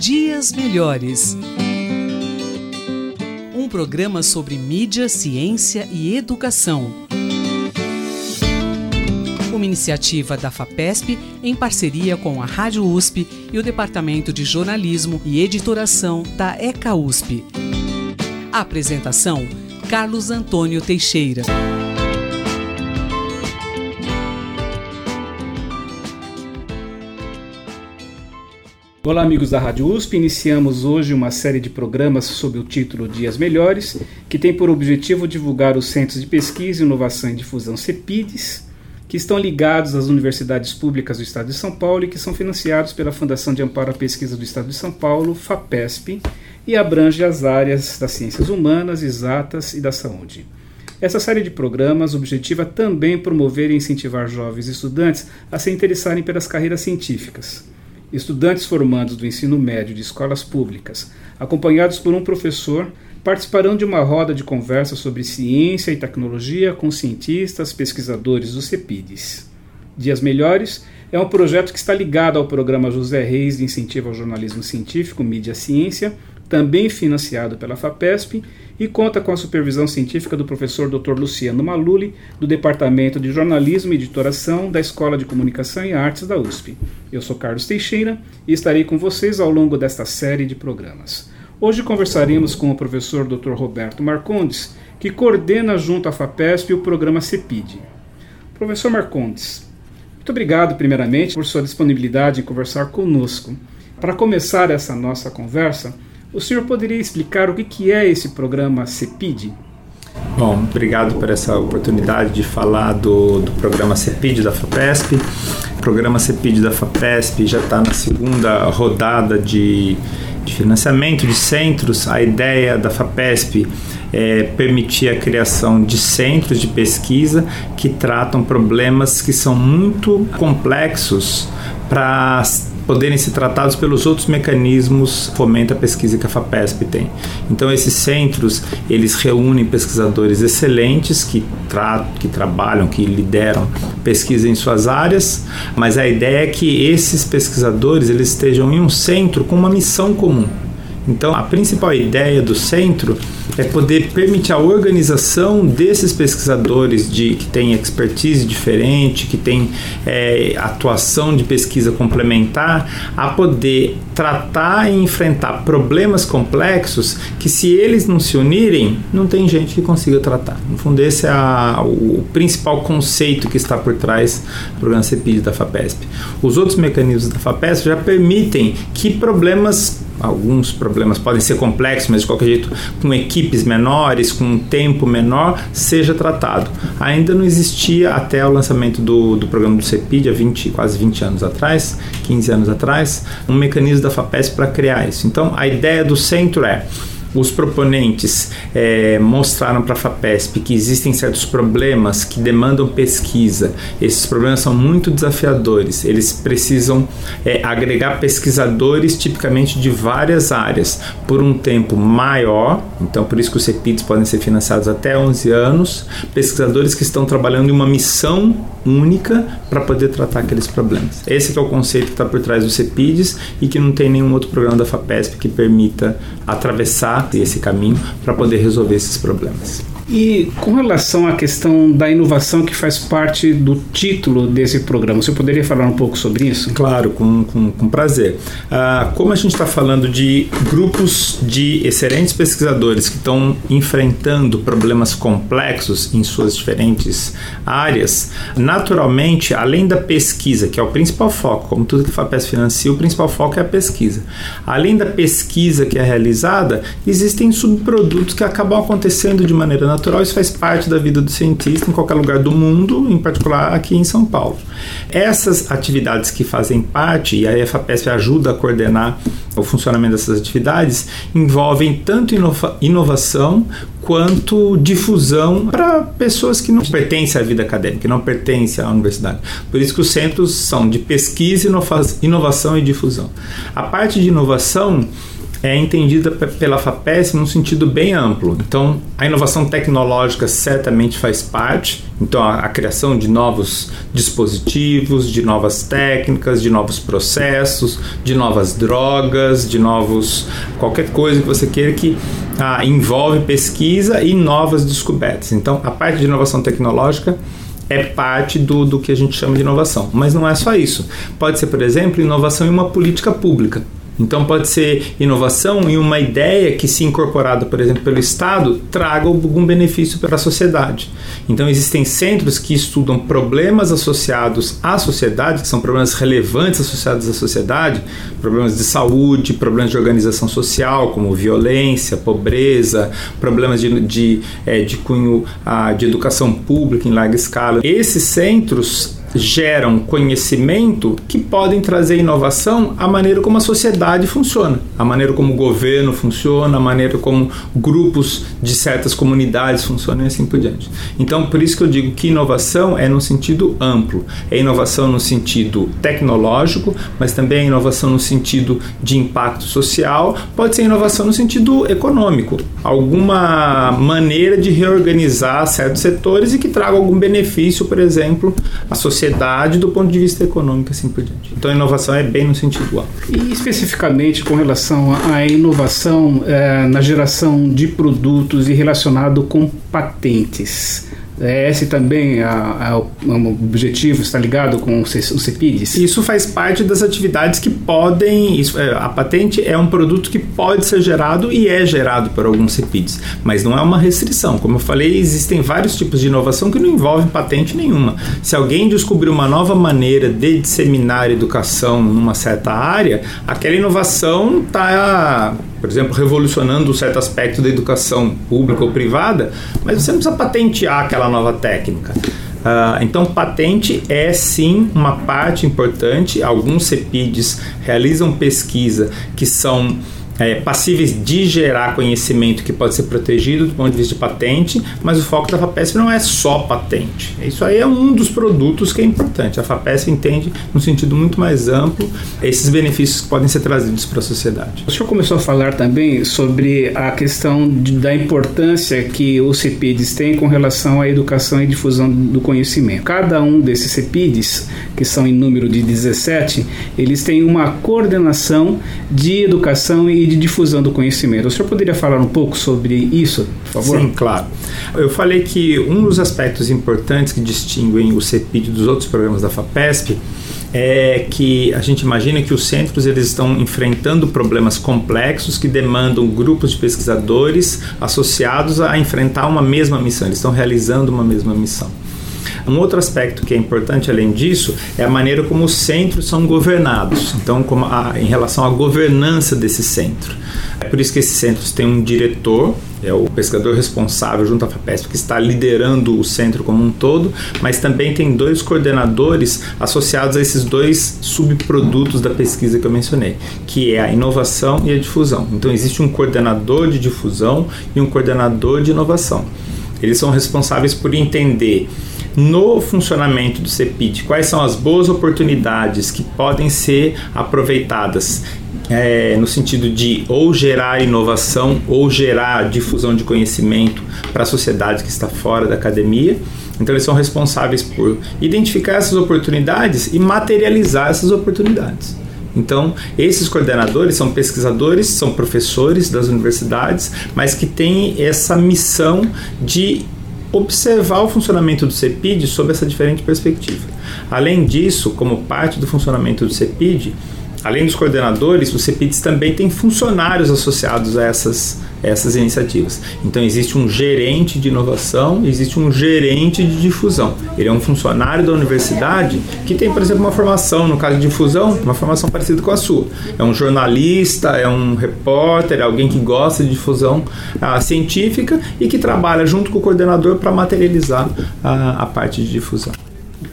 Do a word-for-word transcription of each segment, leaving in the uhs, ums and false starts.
Dias Melhores. Um programa sobre mídia, ciência e educação. Uma iniciativa da FAPESP em parceria com a Rádio U S P e o Departamento de Jornalismo e Editoração da ECA U S P. A apresentação: Carlos Antônio Teixeira. Olá, amigos da Rádio U S P. Iniciamos hoje uma série de programas sob o título Dias Melhores, que tem por objetivo divulgar os Centros de Pesquisa, Inovação e Difusão CEPIDs, que estão ligados às universidades públicas do Estado de São Paulo e que são financiados pela Fundação de Amparo à Pesquisa do Estado de São Paulo, FAPESP, e abrange as áreas das ciências humanas, exatas e da saúde. Essa série de programas objetiva também promover e incentivar jovens estudantes a se interessarem pelas carreiras científicas. Estudantes formandos do ensino médio de escolas públicas, acompanhados por um professor, participarão de uma roda de conversa sobre ciência e tecnologia com cientistas, pesquisadores dos CEPIDs. Dias Melhores é um projeto que está ligado ao programa José Reis de Incentivo ao Jornalismo Científico, Mídia e Ciência, também financiado pela FAPESP, e conta com a supervisão científica do professor doutor Luciano Maluli, do Departamento de Jornalismo e Editoração da Escola de Comunicação e Artes da U S P. Eu sou Carlos Teixeira e estarei com vocês ao longo desta série de programas. Hoje conversaremos com o professor doutor Roberto Marcondes, que coordena junto à FAPESP o programa CEPID. Professor Marcondes, muito obrigado primeiramente por sua disponibilidade em conversar conosco. Para começar essa nossa conversa, o senhor poderia explicar o que é esse programa CEPID? Bom, obrigado por essa oportunidade de falar do, do programa CEPID da FAPESP. O programa CEPID da FAPESP já está na segunda rodada de, de financiamento de centros. A ideia da FAPESP é permitir a criação de centros de pesquisa que tratam problemas que são muito complexos para poderem ser tratados pelos outros mecanismos que fomenta a pesquisa que a FAPESP tem. Então esses centros, eles reúnem pesquisadores excelentes que, tra- que trabalham, que lideram pesquisa em suas áreas, mas a ideia é que esses pesquisadores eles estejam em um centro com uma missão comum. Então a principal ideia do centro é poder permitir a organização desses pesquisadores de, que têm expertise diferente, que têm é, atuação de pesquisa complementar, a poder tratar e enfrentar problemas complexos que, se eles não se unirem, não tem gente que consiga tratar. No fundo, esse é a, o principal conceito que está por trás do programa CEPID da FAPESP. Os outros mecanismos da FAPESP já permitem que problemas, alguns problemas podem ser complexos, mas de qualquer jeito, com equipes menores, com um tempo menor, seja tratado. Ainda não existia, até o lançamento do, do programa do CEPID, há vinte, quase vinte anos atrás, quinze anos atrás, um mecanismo da FAPESP para criar isso. Então, a ideia do centro é: os proponentes é, mostraram para a FAPESP que existem certos problemas que demandam pesquisa. Esses problemas são muito desafiadores. Eles precisam é, agregar pesquisadores tipicamente de várias áreas por um tempo maior. Então, por isso que os CEPIDs podem ser financiados até onze anos. Pesquisadores que estão trabalhando em uma missão única para poder tratar aqueles problemas. Esse que é o conceito que está por trás dos CEPIDs e que não tem nenhum outro programa da FAPESP que permita atravessar esse caminho para poder resolver esses problemas. E com relação à questão da inovação que faz parte do título desse programa, você poderia falar um pouco sobre isso? Claro, com, com, com prazer. Ah, como a gente está falando de grupos de excelentes pesquisadores que estão enfrentando problemas complexos em suas diferentes áreas, naturalmente, além da pesquisa, que é o principal foco, como tudo que a FAPESP financia, o principal foco é a pesquisa. Além da pesquisa que é realizada, existem subprodutos que acabam acontecendo de maneira natural. Isso faz parte da vida do cientista em qualquer lugar do mundo, em particular aqui em São Paulo. Essas atividades que fazem parte, e a FAPESP ajuda a coordenar o funcionamento dessas atividades, envolvem tanto inova- inovação quanto difusão para pessoas que não pertencem à vida acadêmica, que não pertencem à universidade. Por isso que os centros são de pesquisa, inovação e difusão. A parte de inovação é entendida p- pela FAPESP num sentido bem amplo. Então, a inovação tecnológica certamente faz parte. Então, a, a criação de novos dispositivos, de novas técnicas, de novos processos, de novas drogas, de novos... qualquer coisa que você queira que ah, envolve pesquisa e novas descobertas. Então, a parte de inovação tecnológica é parte do, do que a gente chama de inovação. Mas não é só isso. Pode ser, por exemplo, inovação em uma política pública. Então pode ser inovação em uma ideia que, se incorporada, por exemplo, pelo Estado, traga algum benefício para a sociedade. Então existem centros que estudam problemas associados à sociedade, que são problemas relevantes associados à sociedade, problemas de saúde, problemas de organização social, como violência, pobreza, problemas de, de, é, de cunho ah, de educação pública em larga escala. Esses centros geram conhecimento que podem trazer inovação à maneira como a sociedade funciona, a maneira como o governo funciona, a maneira como grupos de certas comunidades funcionam e assim por diante. Então, por isso que eu digo que inovação é no sentido amplo. É inovação no sentido tecnológico, mas também é inovação no sentido de impacto social, pode ser inovação no sentido econômico, alguma maneira de reorganizar certos setores e que traga algum benefício, por exemplo, à sociedade do ponto de vista econômico, assim por diante. Então a inovação é bem no sentido amplo. E especificamente com relação à inovação é, na geração de produtos e relacionado com patentes, esse também a, a, o objetivo está ligado com os CEPIDs? Isso faz parte das atividades que podem... Isso, a patente é um produto que pode ser gerado e é gerado por alguns CEPIDs, mas não é uma restrição. Como eu falei, existem vários tipos de inovação que não envolvem patente nenhuma. Se alguém descobrir uma nova maneira de disseminar educação numa certa área, aquela inovação está, por exemplo, revolucionando um certo aspecto da educação pública ou privada, mas você não precisa patentear aquela nova técnica. Uh, então, patente é sim uma parte importante. Alguns CEPIDs realizam pesquisa que são É, passíveis de gerar conhecimento que pode ser protegido do ponto de vista de patente, mas o foco da FAPESP não é só patente. Isso aí é um dos produtos que é importante. A FAPESP entende, num sentido muito mais amplo, esses benefícios que podem ser trazidos para a sociedade. O senhor começou a falar também sobre a questão de, da importância que os CEPIDs têm com relação à educação e difusão do conhecimento. Cada um desses CEPIDs, que são em número de dezessete, eles têm uma coordenação de educação e de difusão do conhecimento. O senhor poderia falar um pouco sobre isso, por favor? Sim, claro. Eu falei que um dos aspectos importantes que distinguem o CEPID dos outros programas da FAPESP é que a gente imagina que os centros eles estão enfrentando problemas complexos que demandam grupos de pesquisadores associados a enfrentar uma mesma missão. Eles estão realizando uma mesma missão. Um outro aspecto que é importante, além disso, é a maneira como os centros são governados. Então, como a, em relação à governança desse centro. É por isso que esses centros têm um diretor, é o pesquisador responsável junto à FAPESP, que está liderando o centro como um todo, mas também tem dois coordenadores associados a esses dois subprodutos da pesquisa que eu mencionei, que é a inovação e a difusão. Então, existe um coordenador de difusão e um coordenador de inovação. Eles são responsáveis por entender no funcionamento do CEPID quais são as boas oportunidades que podem ser aproveitadas é, no sentido de ou gerar inovação ou gerar difusão de conhecimento para a sociedade que está fora da academia. Então eles são responsáveis por identificar essas oportunidades e materializar essas oportunidades. Então, esses coordenadores são pesquisadores, são professores das universidades, mas que têm essa missão de observar o funcionamento do CEPID sob essa diferente perspectiva. Além disso, como parte do funcionamento do CEPID, além dos coordenadores, os CEPIDs também têm funcionários associados a essas, essas iniciativas. Então, existe um gerente de inovação, existe um gerente de difusão. Ele é um funcionário da universidade que tem, por exemplo, uma formação, no caso de difusão, uma formação parecida com a sua. É um jornalista, é um repórter, é alguém que gosta de difusão uh, científica e que trabalha junto com o coordenador para materializar uh, a parte de difusão.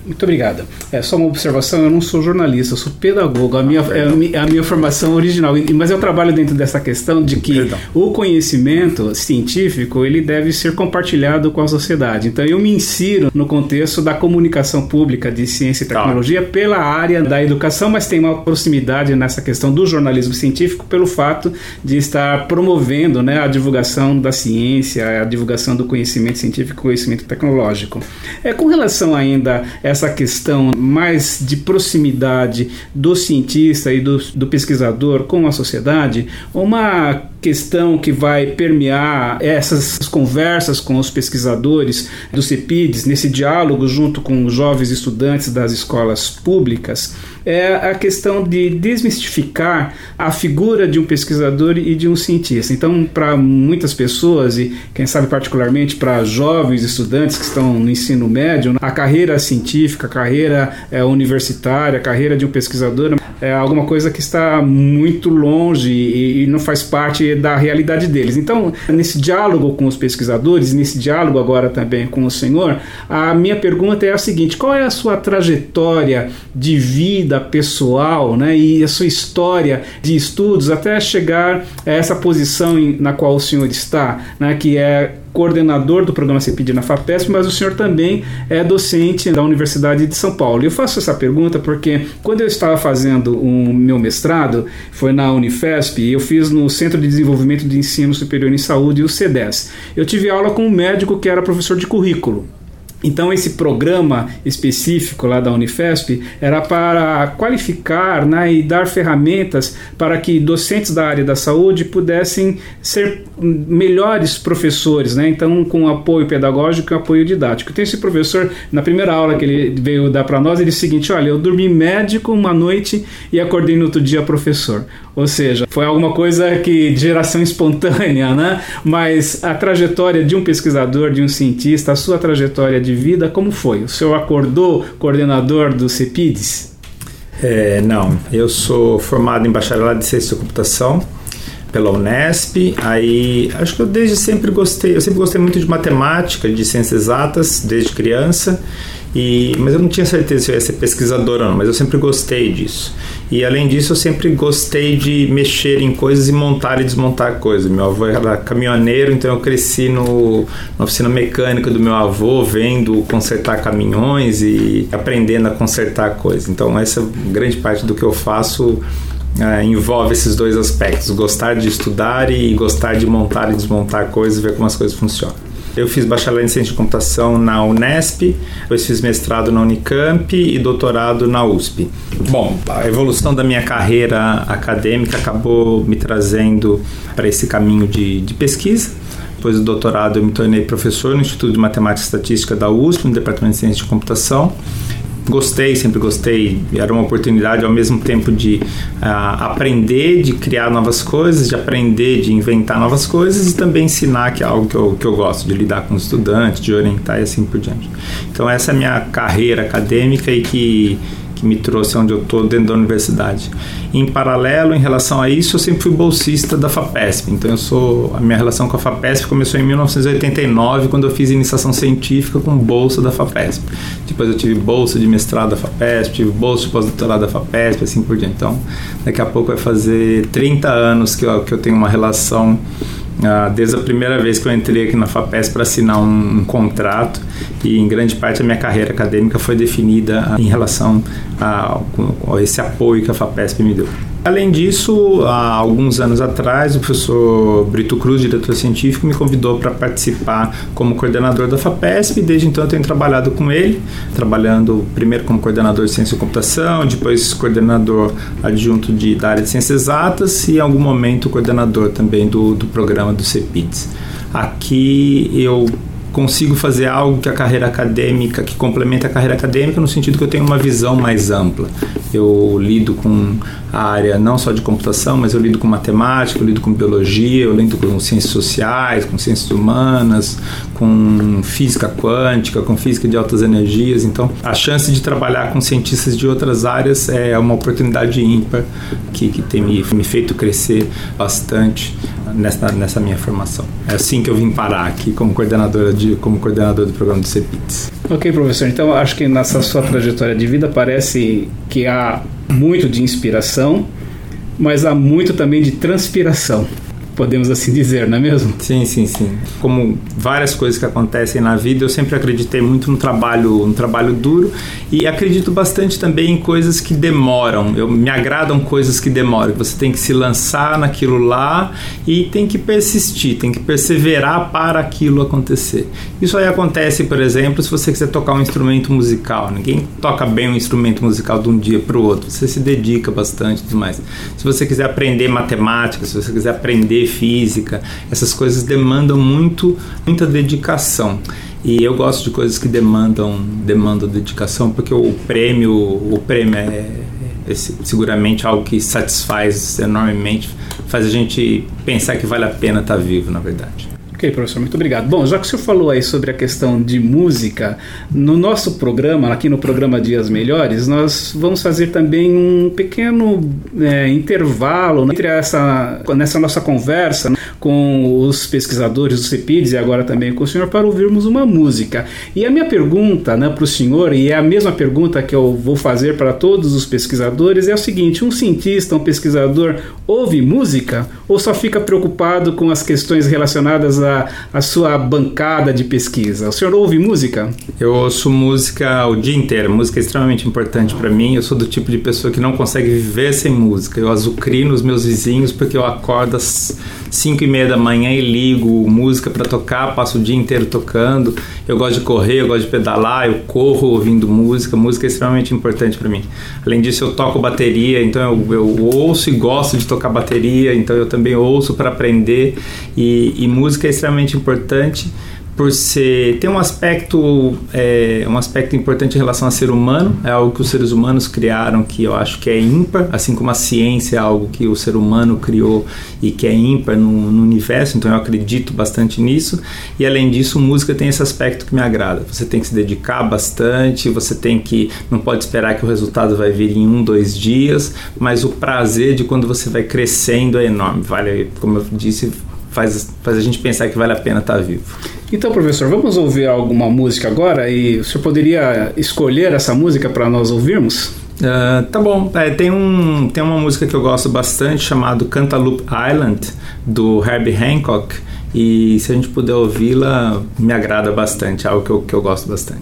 Muito obrigado. É só uma observação, eu não sou jornalista, eu sou pedagogo, a minha, é a minha formação original, mas eu trabalho dentro dessa questão de que Perdão. o conhecimento científico, ele deve ser compartilhado com a sociedade. Então eu me insiro no contexto da comunicação pública de ciência e tecnologia tá. pela área da educação, mas tem uma proximidade nessa questão do jornalismo científico pelo fato de estar promovendo, né, a divulgação da ciência, a divulgação do conhecimento científico, conhecimento tecnológico. É, com relação ainda a essa questão mais de proximidade do cientista e do, do pesquisador com a sociedade, uma questão que vai permear essas conversas com os pesquisadores do CEPIDS, nesse diálogo junto com os jovens estudantes das escolas públicas, é a questão de desmistificar a figura de um pesquisador e de um cientista. Então, para muitas pessoas, e quem sabe particularmente para jovens estudantes que estão no ensino médio, a carreira científica, a carreira é, universitária, a carreira de um pesquisador é alguma coisa que está muito longe e, e não faz parte da realidade deles. Então, nesse diálogo com os pesquisadores, nesse diálogo agora também com o senhor, a minha pergunta é a seguinte: qual é a sua trajetória de vida pessoal, né, e a sua história de estudos até chegar a essa posição em, na qual o senhor está, né, que é coordenador do programa CEPID na FAPESP, mas o senhor também é docente da Universidade de São Paulo. Eu faço essa pergunta porque quando eu estava fazendo o meu mestrado, foi na Unifesp, e eu fiz no Centro de Desenvolvimento de Ensino Superior em Saúde, o CEDES. Eu tive aula com um médico que era professor de currículo. Então esse programa específico lá da Unifesp era para qualificar, né, e dar ferramentas para que docentes da área da saúde pudessem ser melhores professores, né? Então com apoio pedagógico e apoio didático. Então esse professor, na primeira aula que ele veio dar para nós, ele disse o seguinte: olha, eu dormi médico uma noite e acordei no outro dia professor. Ou seja, foi alguma coisa que de geração espontânea, né? Mas a trajetória de um pesquisador, de um cientista, a sua trajetória de vida, como foi? O senhor acordou coordenador do CEPIDS? É, não, eu sou formado em bacharelado de ciência da computação pela Unesp. Aí acho que eu desde sempre gostei, eu sempre gostei muito de matemática, de ciências exatas desde criança. E, mas eu não tinha certeza se eu ia ser pesquisador ou não, mas eu sempre gostei disso. E além disso eu sempre gostei de mexer em coisas e montar e desmontar coisas. Meu avô era caminhoneiro, então eu cresci no, na oficina mecânica do meu avô, vendo consertar caminhões e aprendendo a consertar coisas. Então essa grande parte do que eu faço é, envolve esses dois aspectos: gostar de estudar e gostar de montar e desmontar coisas e ver como as coisas funcionam. Eu fiz bacharelado em ciência de computação na Unesp, depois fiz mestrado na Unicamp e doutorado na U S P. Bom, a evolução da minha carreira acadêmica acabou me trazendo para esse caminho de, de pesquisa. Depois do doutorado eu me tornei professor no Instituto de Matemática e Estatística da U S P, no Departamento de Ciência de Computação. Gostei, sempre gostei, era uma oportunidade ao mesmo tempo de uh, aprender, de criar novas coisas, de aprender, de inventar novas coisas e também ensinar, que é algo que eu, que eu gosto, de lidar com os estudantes, de orientar e assim por diante. Então essa é a minha carreira acadêmica e que, que me trouxe onde eu estou dentro da universidade. Em paralelo, em relação a isso, eu sempre fui bolsista da FAPESP. Então eu sou, a minha relação com a FAPESP começou em mil novecentos e oitenta e nove, quando eu fiz iniciação científica com bolsa da FAPESP. Depois eu tive bolsa de mestrado da FAPESP, tive bolsa de pós-doutorado da FAPESP, assim por diante. Então daqui a pouco vai fazer trinta anos que eu, que eu tenho uma relação, Uh, desde a primeira vez que eu entrei aqui na FAPESP para assinar um, um contrato, e em grande parte a minha carreira acadêmica foi definida uh, em relação a, a, a esse apoio que a FAPESP me deu. Além disso, há alguns anos atrás, o professor Brito Cruz, diretor científico, me convidou para participar como coordenador da FAPESP, e desde então eu tenho trabalhado com ele, trabalhando primeiro como coordenador de ciência e computação, depois coordenador adjunto de, da área de ciências exatas e em algum momento coordenador também do, do programa do CEPIDS. Aqui eu consigo fazer algo que a carreira acadêmica, que complementa a carreira acadêmica, no sentido que eu tenho uma visão mais ampla. Eu lido com a área não só de computação, mas eu lido com matemática, eu lido com biologia, eu lido com ciências sociais, com ciências humanas, com física quântica, com física de altas energias. Então, a chance de trabalhar com cientistas de outras áreas é uma oportunidade ímpar que, que tem me, me feito crescer bastante nessa, nessa minha formação. É assim que eu vim parar aqui como coordenadora de, como coordenador do programa do CEPIDS. Ok, professor. Então, acho que nessa sua trajetória de vida parece que há muito de inspiração, mas há muito também de transpiração. Podemos assim dizer, não é mesmo? Sim, sim, sim. Como várias coisas que acontecem na vida, eu sempre acreditei muito no trabalho, no trabalho duro e acredito bastante também em coisas que demoram. Eu, me agradam coisas que demoram. Você tem que se lançar naquilo lá e tem que persistir, tem que perseverar para aquilo acontecer. Isso aí acontece, por exemplo, se você quiser tocar um instrumento musical. Ninguém toca bem um instrumento musical de um dia para o outro. Você se dedica bastante e tudo mais. Se você quiser aprender matemática, se você quiser aprender física, essas coisas demandam muito, muita dedicação. E eu gosto de coisas que demandam, demandam dedicação, porque o prêmio, o prêmio é, é seguramente algo que satisfaz enormemente, faz a gente pensar que vale a pena estar vivo, na verdade. Ok, professor, muito obrigado. Bom, já que o senhor falou aí sobre a questão de música, no nosso programa, aqui no programa Dias Melhores, nós vamos fazer também um pequeno é, intervalo, né, entre essa, nessa nossa conversa, né, com os pesquisadores do CEPIDS e agora também com o senhor, para ouvirmos uma música. E a minha pergunta, né, para o senhor, e é a mesma pergunta que eu vou fazer para todos os pesquisadores, é o seguinte: um cientista, um pesquisador, ouve música ou só fica preocupado com as questões relacionadas a a sua bancada de pesquisa? O senhor ouve música? Eu ouço música o dia inteiro. Música é extremamente importante para mim. Eu sou do tipo de pessoa que não consegue viver sem música. Eu azucrino os meus vizinhos porque eu acordo às cinco e meia da manhã e ligo música para tocar, passo o dia inteiro tocando. Eu gosto de correr, eu gosto de pedalar, eu corro ouvindo música. Música é extremamente importante para mim. Além disso, eu toco bateria, então eu, eu ouço e gosto de tocar bateria, então eu também ouço para aprender. E, e música é extremamente importante por ser, tem um aspecto é, um aspecto importante em relação ao ser humano. É algo que os seres humanos criaram, que eu acho que é ímpar, assim como a ciência é algo que o ser humano criou e que é ímpar no, no universo, então eu acredito bastante nisso. E além disso, música tem esse aspecto que me agrada. Você tem que se dedicar bastante, você tem que, não pode esperar que o resultado vai vir em um, dois dias, mas o prazer de quando você vai crescendo é enorme. Vale, como eu disse, Faz, faz a gente pensar que vale a pena estar vivo. Então, professor, vamos ouvir alguma música agora? E o senhor poderia escolher essa música para nós ouvirmos? Uh, tá bom. É, tem, um, tem uma música que eu gosto bastante chamada Cantaloupe Island, do Herbie Hancock. E se a gente puder ouvi-la, me agrada bastante. É algo que eu, que eu gosto bastante.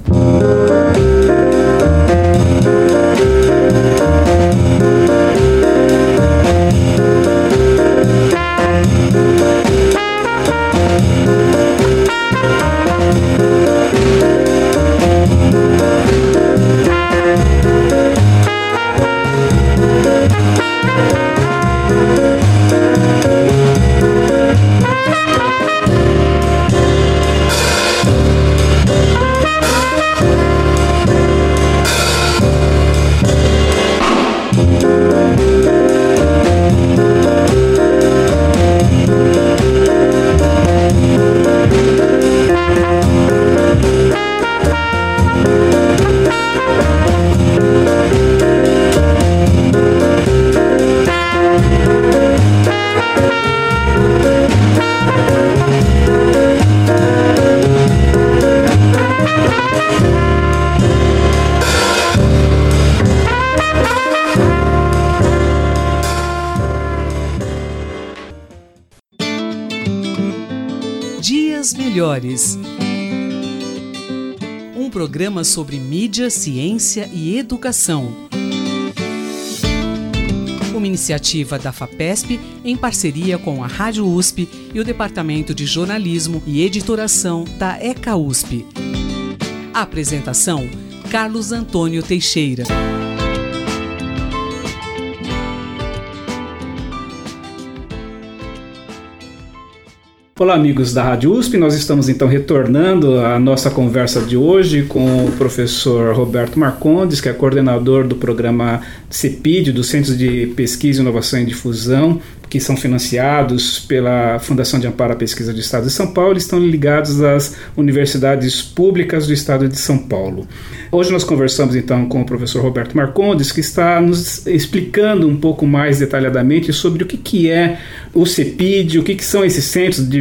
Dias Melhores. Um programa sobre mídia, ciência e educação. Uma iniciativa da FAPESP em parceria com a Rádio U S P e o Departamento de Jornalismo e Editoração da ECA U S P. A apresentação: Carlos Antônio Teixeira. Olá, amigos da Rádio U S P, nós estamos então retornando à nossa conversa de hoje com o professor Roberto Marcondes, que é coordenador do programa CEPID, do Centro de Pesquisa, Inovação e Difusão, que são financiados pela Fundação de Amparo à Pesquisa do Estado de São Paulo e estão ligados às universidades públicas do Estado de São Paulo. Hoje nós conversamos então com o professor Roberto Marcondes, que está nos explicando um pouco mais detalhadamente sobre o que, que é o CEPID, o que, que são esses centros de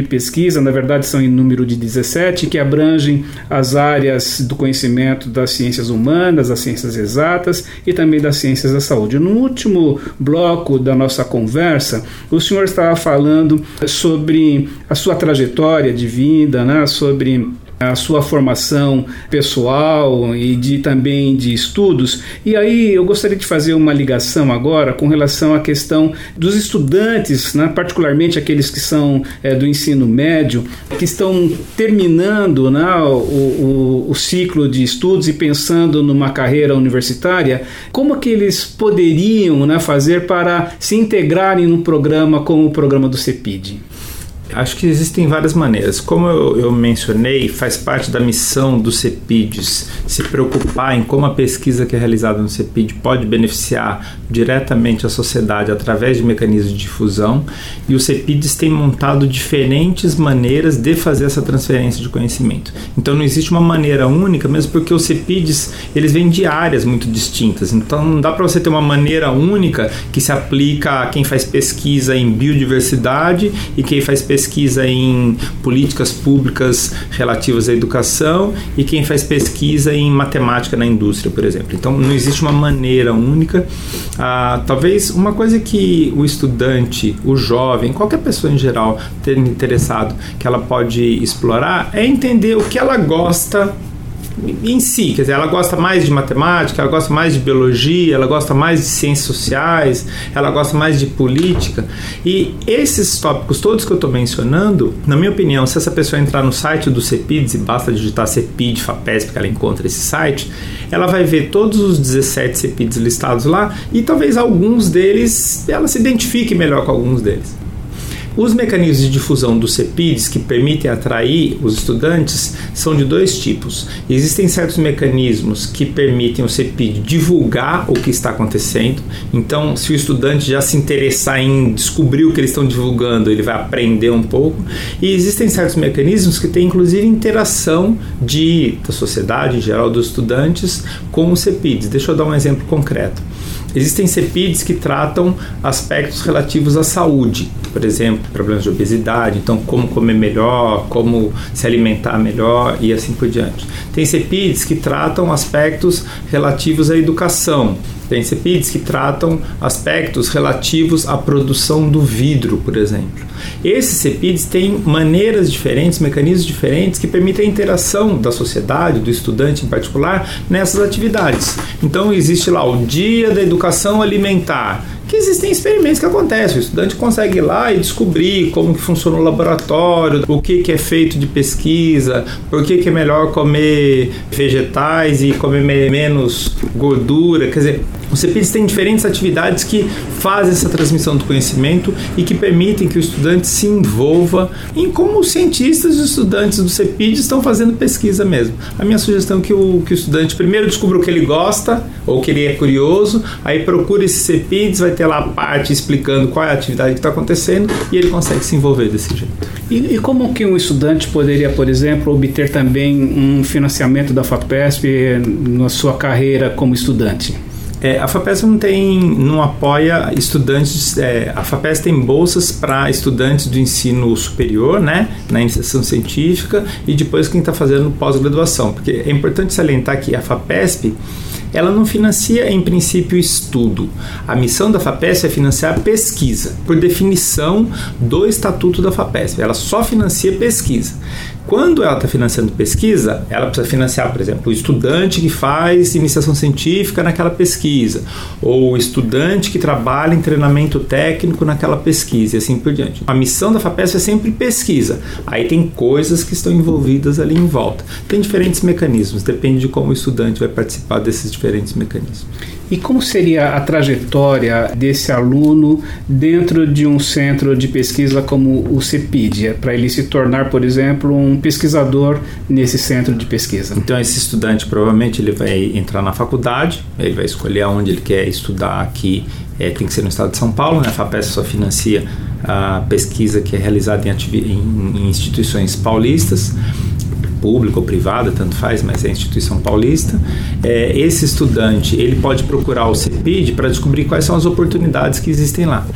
pesquisa, na verdade são em número de dezessete, que abrangem as áreas do conhecimento das ciências humanas, das ciências exatas e também das ciências da saúde. No último bloco da nossa conversa, o senhor estava falando sobre a sua trajetória de vida, né, sobre a sua formação pessoal e de, também de estudos. E aí eu gostaria de fazer uma ligação agora com relação à questão dos estudantes, né, particularmente aqueles que são é, do ensino médio, que estão terminando, né, o, o, o ciclo de estudos e pensando numa carreira universitária. Como que eles poderiam, né, fazer para se integrarem num programa como o programa do CEPID? Acho que existem várias maneiras. Como eu, eu mencionei, faz parte da missão dos CEPIDs se preocupar em como a pesquisa que é realizada no CEPID pode beneficiar diretamente a sociedade através de mecanismos de difusão, e os CEPIDs têm montado diferentes maneiras de fazer essa transferência de conhecimento. Então não existe uma maneira única, mesmo porque os CEPIDs eles vêm de áreas muito distintas. Então não dá para você ter uma maneira única que se aplica a quem faz pesquisa em biodiversidade e quem faz pesquisa pesquisa em políticas públicas relativas à educação e quem faz pesquisa em matemática na indústria, por exemplo. Então, não existe uma maneira única. Ah, talvez uma coisa que o estudante, o jovem, qualquer pessoa em geral, ter interessado, que ela pode explorar, é entender o que ela gosta em si, quer dizer, ela gosta mais de matemática, ela gosta mais de biologia, ela gosta mais de ciências sociais, ela gosta mais de política, e esses tópicos todos que eu estou mencionando, na minha opinião, se essa pessoa entrar no site do CEPIDs, e basta digitar CEPID, FAPESP, que ela encontra esse site, ela vai ver todos os dezessete CEPIDs listados lá, e talvez alguns deles, ela se identifique melhor com alguns deles. Os mecanismos de difusão dos CEPIDs que permitem atrair os estudantes são de dois tipos. Existem certos mecanismos que permitem o CEPID divulgar o que está acontecendo. Então, se o estudante já se interessar em descobrir o que eles estão divulgando, ele vai aprender um pouco. E existem certos mecanismos que têm, inclusive, interação de, da sociedade, em geral, dos estudantes com os CEPIDs. Deixa eu dar um exemplo concreto. Existem CEPIDs que tratam aspectos relativos à saúde, por exemplo, problemas de obesidade, então como comer melhor, como se alimentar melhor e assim por diante. Tem CEPIDs que tratam aspectos relativos à educação. Tem CEPIDs que tratam aspectos relativos à produção do vidro, por exemplo. Esses CEPIDs têm maneiras diferentes, mecanismos diferentes que permitem a interação da sociedade, do estudante em particular, nessas atividades. Então existe lá o Dia da Educação Alimentar, que existem experimentos que acontecem, o estudante consegue ir lá e descobrir como que funciona o laboratório, o que, que é feito de pesquisa, por que, que é melhor comer vegetais e comer me- menos gordura, quer dizer, os CEPIDs têm diferentes atividades que fazem essa transmissão do conhecimento e que permitem que o estudante se envolva em como os cientistas e os estudantes do CEPID estão fazendo pesquisa mesmo. A minha sugestão é que o, que o estudante primeiro descubra o que ele gosta ou que ele é curioso, aí procura esses CEPIDs, vai ter lá a parte explicando qual é a atividade que está acontecendo e ele consegue se envolver desse jeito. E, e como que um estudante poderia, por exemplo, obter também um financiamento da FAPESP na sua carreira como estudante? É, a FAPESP não tem, não apoia estudantes, é, a FAPESP tem bolsas para estudantes do ensino superior, né, na iniciação científica, e depois quem está fazendo pós-graduação, porque é importante salientar que a FAPESP, ela não financia, em princípio, estudo. A missão da FAPESP é financiar pesquisa, por definição do Estatuto da FAPESP, ela só financia pesquisa. Quando ela está financiando pesquisa, ela precisa financiar, por exemplo, o estudante que faz iniciação científica naquela pesquisa, ou o estudante que trabalha em treinamento técnico naquela pesquisa, e assim por diante. A missão da FAPESP é sempre pesquisa. Aí tem coisas que estão envolvidas ali em volta. Tem diferentes mecanismos, depende de como o estudante vai participar desses diferentes mecanismos. E como seria a trajetória desse aluno dentro de um centro de pesquisa como o CEPID, para ele se tornar, por exemplo, um pesquisador nesse centro de pesquisa? Então esse estudante provavelmente ele vai entrar na faculdade, ele vai escolher aonde ele quer estudar aqui, é, tem que ser no estado de São Paulo, né? A FAPESP só financia a pesquisa que é realizada em, ativi- em, em instituições paulistas, pública ou privada, tanto faz, mas é a instituição paulista. É, esse estudante ele pode procurar o CEPID para descobrir quais são as oportunidades que existem lá.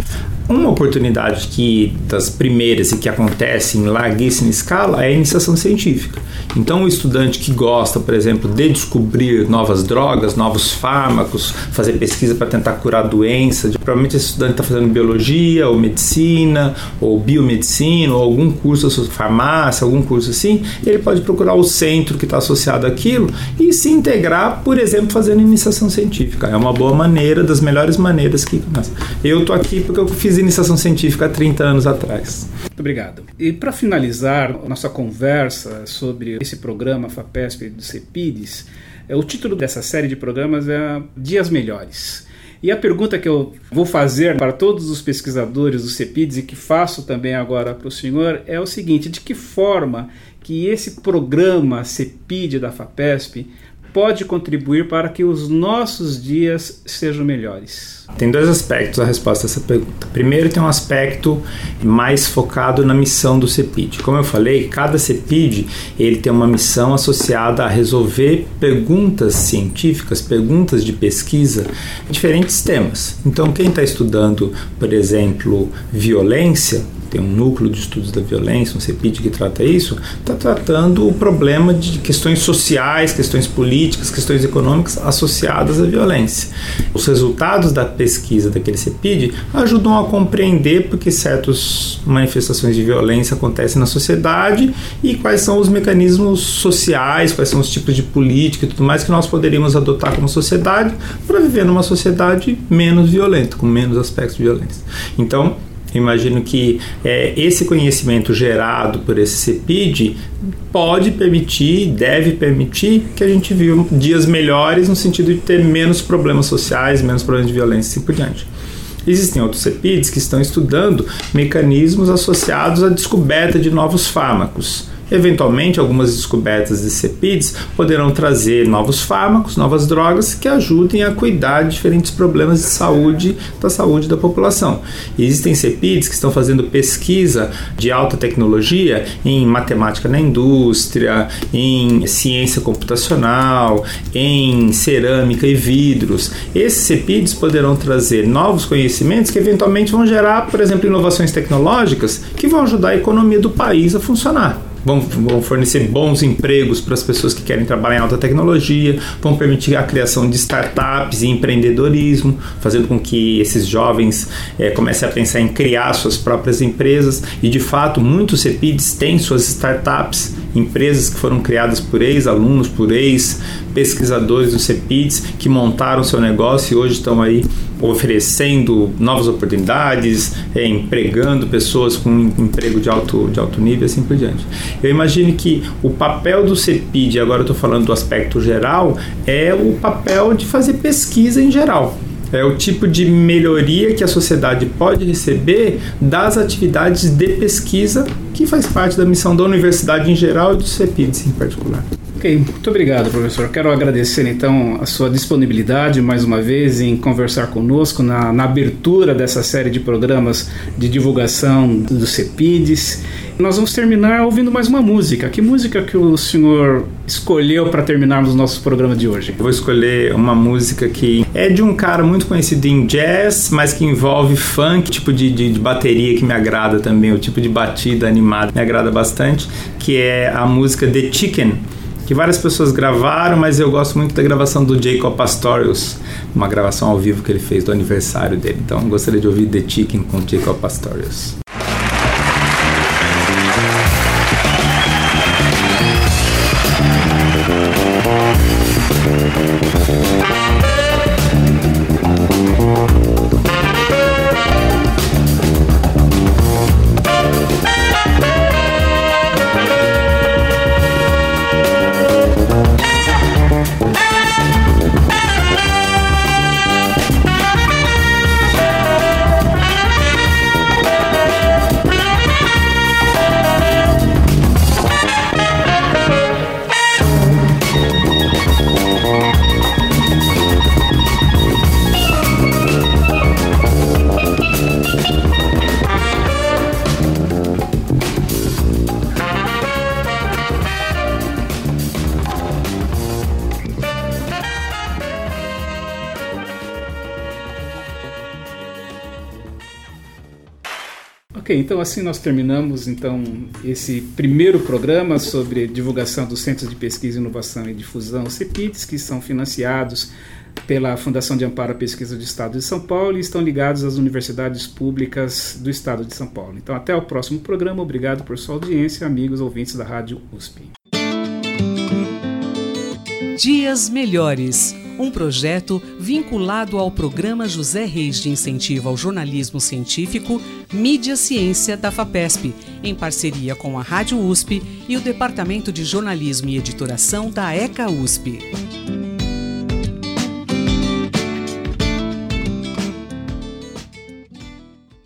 Uma oportunidade que das primeiras e que acontece em larguíssima escala é a iniciação científica. Então, o estudante que gosta, por exemplo, de descobrir novas drogas, novos fármacos, fazer pesquisa para tentar curar doença, provavelmente esse estudante está fazendo biologia, ou medicina, ou biomedicina, ou algum curso de farmácia, algum curso assim, ele pode procurar o centro que está associado àquilo e se integrar, por exemplo, fazendo iniciação científica. É uma boa maneira, das melhores maneiras que... Eu estou aqui porque eu fiz iniciação científica há trinta anos atrás. Muito obrigado. E para finalizar nossa conversa sobre esse programa FAPESP do CEPIDES, o título dessa série de programas é Dias Melhores. E a pergunta que eu vou fazer para todos os pesquisadores do CEPIDES e que faço também agora para o senhor é o seguinte: de que forma que esse programa CEPID da FAPESP pode contribuir para que os nossos dias sejam melhores? Tem dois aspectos a resposta a essa pergunta. Primeiro, tem um aspecto mais focado na missão do CEPID. Como eu falei, cada CEPID ele tem uma missão associada a resolver perguntas científicas, perguntas de pesquisa em diferentes temas. Então, quem está estudando, por exemplo, violência, tem um núcleo de estudos da violência, um CEPID que trata isso, está tratando o problema de questões sociais, questões políticas, questões econômicas associadas à violência. Os resultados da pesquisa daquele CEPID ajudam a compreender por que certas manifestações de violência acontecem na sociedade e quais são os mecanismos sociais, quais são os tipos de política e tudo mais que nós poderíamos adotar como sociedade para viver numa sociedade menos violenta, com menos aspectos de violência. Então, imagino que é, esse conhecimento gerado por esse CEPID pode permitir, deve permitir que a gente viva dias melhores no sentido de ter menos problemas sociais, menos problemas de violência e assim por diante. Existem outros CEPIDs que estão estudando mecanismos associados à descoberta de novos fármacos. Eventualmente, algumas descobertas de CEPIDs poderão trazer novos fármacos, novas drogas que ajudem a cuidar de diferentes problemas de saúde, da saúde da população. E existem CEPIDs que estão fazendo pesquisa de alta tecnologia em matemática na indústria, em ciência computacional, em cerâmica e vidros. Esses CEPIDs poderão trazer novos conhecimentos que eventualmente vão gerar, por exemplo, inovações tecnológicas que vão ajudar a economia do país a funcionar. Vão, vão fornecer bons empregos para as pessoas que querem trabalhar em alta tecnologia, vão permitir a criação de startups e empreendedorismo, fazendo com que esses jovens é, comecem a pensar em criar suas próprias empresas. E, de fato, muitos CEPIDs têm suas startups, empresas que foram criadas por ex-alunos, por ex-pesquisadores dos CEPIDs, que montaram seu negócio e hoje estão aí oferecendo novas oportunidades, é, empregando pessoas com um emprego de alto, de alto nível e assim por diante. Eu imagino que o papel do CEPID, agora eu estou falando do aspecto geral, é o papel de fazer pesquisa em geral. É o tipo de melhoria que a sociedade pode receber das atividades de pesquisa que faz parte da missão da universidade em geral e do CEPIDs em particular. Ok, muito obrigado, professor. Quero agradecer, então, a sua disponibilidade, mais uma vez, em conversar conosco na, na abertura dessa série de programas de divulgação do CEPIDs. Nós vamos terminar ouvindo mais uma música. Que música que o senhor escolheu para terminarmos o nosso programa de hoje? Eu vou escolher uma música que é de um cara muito conhecido em jazz, mas que envolve funk, tipo de, de, de bateria que me agrada também, o tipo de batida animada me agrada bastante, que é a música The Chicken, que várias pessoas gravaram, mas eu gosto muito da gravação do Jaco Pastorius, uma gravação ao vivo que ele fez do aniversário dele. Então, gostaria de ouvir The Chicken com Jaco Pastorius. Ok, então assim nós terminamos então esse primeiro programa sobre divulgação dos Centros de Pesquisa, Inovação e Difusão, CEPIDs, que são financiados pela Fundação de Amparo à Pesquisa do Estado de São Paulo e estão ligados às universidades públicas do Estado de São Paulo. Então até o próximo programa, obrigado por sua audiência, amigos ouvintes da Rádio U S P. Dias Melhores, um projeto vinculado ao Programa José Reis de Incentivo ao Jornalismo Científico, Mídia Ciência da FAPESP, em parceria com a Rádio U S P e o Departamento de Jornalismo e Editoração da ECA U S P.